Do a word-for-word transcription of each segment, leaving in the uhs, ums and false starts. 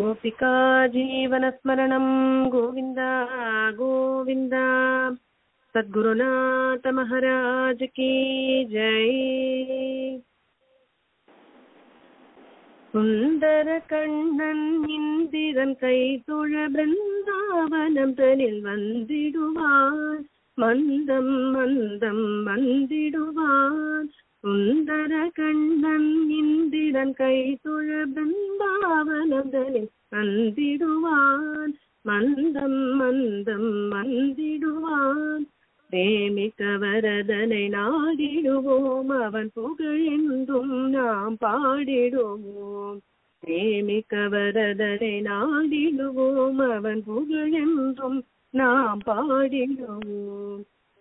गोपिका जीवनस्मरणं गोविंद गोविंद। सद्गुरुनाथ महाराज की जय। सुंदर कण्णन इंदिरन कैतुळ वृंदावनं तनिल वंदिडुवान मन्दम मन्दम वंदिडुवान। सुंदर कण्णन इंदिरन कैतुळ वृंदावनं तनिल वंदिडुवान मन्दम मन्दम वंदिडुवान। प्रेमिक वरदனை நாடிடுவோம் அவன் புகழென்றும் நாம் பாடிடுவோம்। प्रेमिक वरदனை நாடிடுவோம் அவன் புகழென்றும் நாம் பாடிடுவோம்।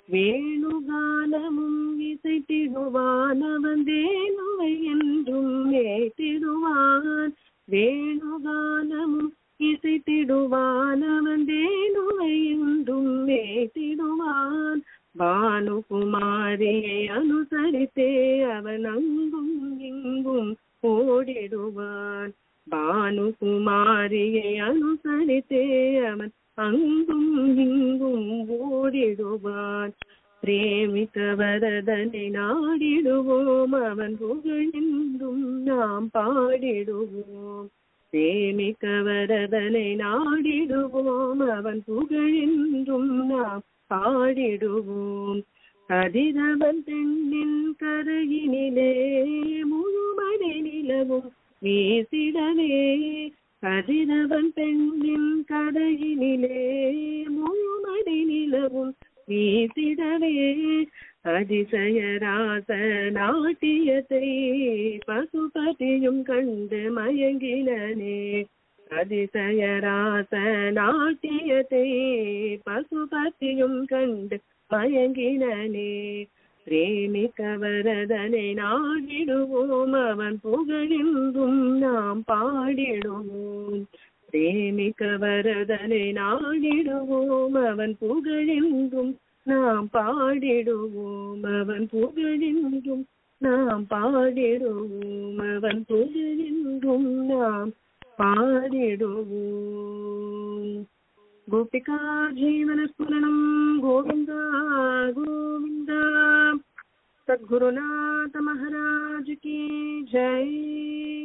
வேணுகானமும் இசைத்திடுவான் அவன் வேணுவை என்றும் ஏத்திடுவான்। வேணுகானமும் இசைத்திடுவான் அவன் வேணுவை என்றும் ஏத்திடுவான்। பானுகுமாரியை அனுசரித்தே அவன் அங்கும் இங்கும் ஓடிடுவான்। பானுகுமாரியை அனுசரித்தே அவன் அங்கும் இங்கும் ஓடிடுவான்। பிரேமிக்க வரதனை நாடிடுவோம் அவன் புகழென்றும் நாம் பாடிடுவோம்। பிரேமிக்க வரதனை நாடிடுவோம் அவன் புகழென்றும் நாம் பாடிடுவோம்। கதிரவன் பெண்ணின் கரையினிலே முழுமணி நிலவும் வீசிடவே। கதிரவன் பெண்ணின் கரையினிலே முழுமணி நிலவும் வீசிடவே। அதிசயராச நாட்டியத்தை பசுபதியும் கண்டு மயங்கினனே। அதிசயராச நாட்டியத்தை பசுபதியும் கண்டு மயங்கினனே। பிரேமிக்க வரதனை நாடிடுவோம் அவன் புகழென்றும் நாம் பாடிடுவோம்। பிரேமிக்க வரதனை நாடிடுவோம் அவன் புகழென்றும் நாம் பாடிடுவோம்। அவன் புகழென்றும் நாம் பாடிடுவோம் அவன் புகழென்றும் நாம் பாடிடுவோம்। गोपिका जीवनस्मरणं गोविंद गोविंद। सद्गुरुनाथ महाराज की जय।